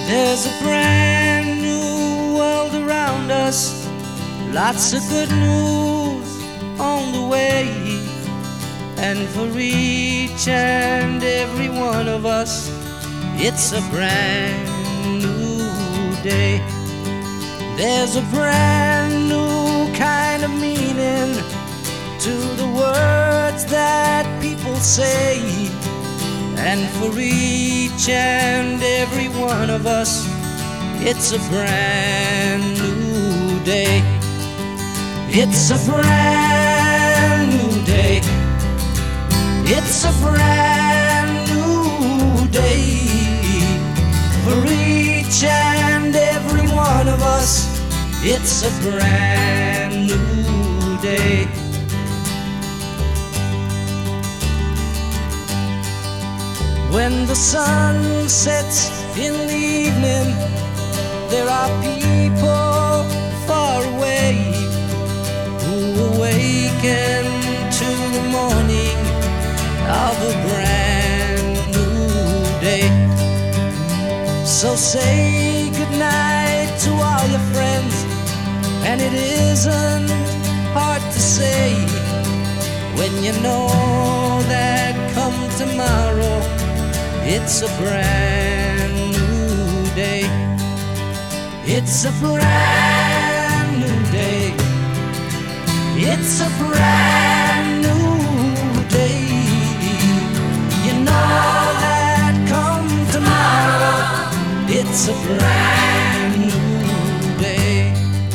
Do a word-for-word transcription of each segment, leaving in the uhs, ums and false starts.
There's a brand new world around us, lots of good news on the way. And for each and every one of us, it's a brand new day. There's a brand new kind of meaning to the words that people say. And for each and every one of us, it's a brand new day. It's a brand new day. It's a brand new day. For each and every one of us, it's a brand new day. When the sun sets in the evening, there are people far away who awaken to the morning of a brand new day. So say goodnight to all your friends, and it isn't hard to say when you know that come tomorrow, it's a brand new day. It's a brand new day. It's a brand new day. You know that come tomorrow, it's a brand new day.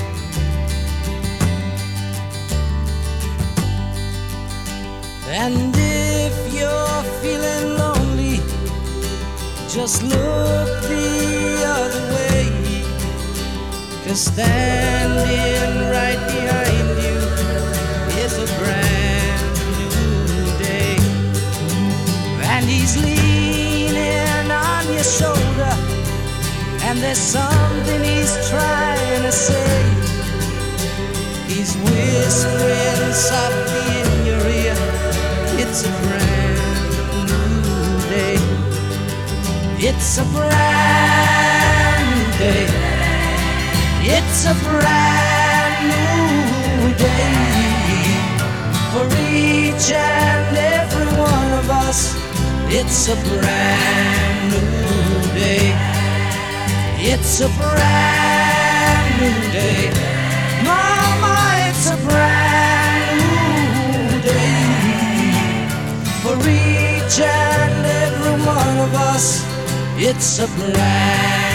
And if you're feeling lonely, just look the other way, 'cause standing right behind you is a brand new day. And he's leaning on your shoulder, and there's something he's trying to say. He's whispering softly in your ear, it's a brand new day. It's a brand new day. It's a brand new day. For each and every one of us, it's a brand new day. It's a brand new day. Mama, it's a brand new day. For each and every one of us, it's a brand